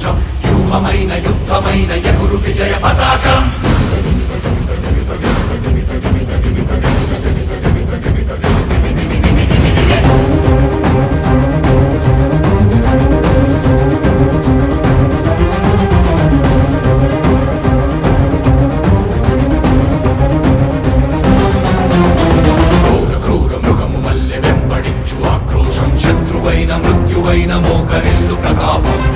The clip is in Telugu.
పౌరుషం వ్యూహమైన యుద్ధమైన ఎగురు విజయ పతాకం. శత్రువైన మృత్యువైన మోకరిల్లు ప్రతాపం.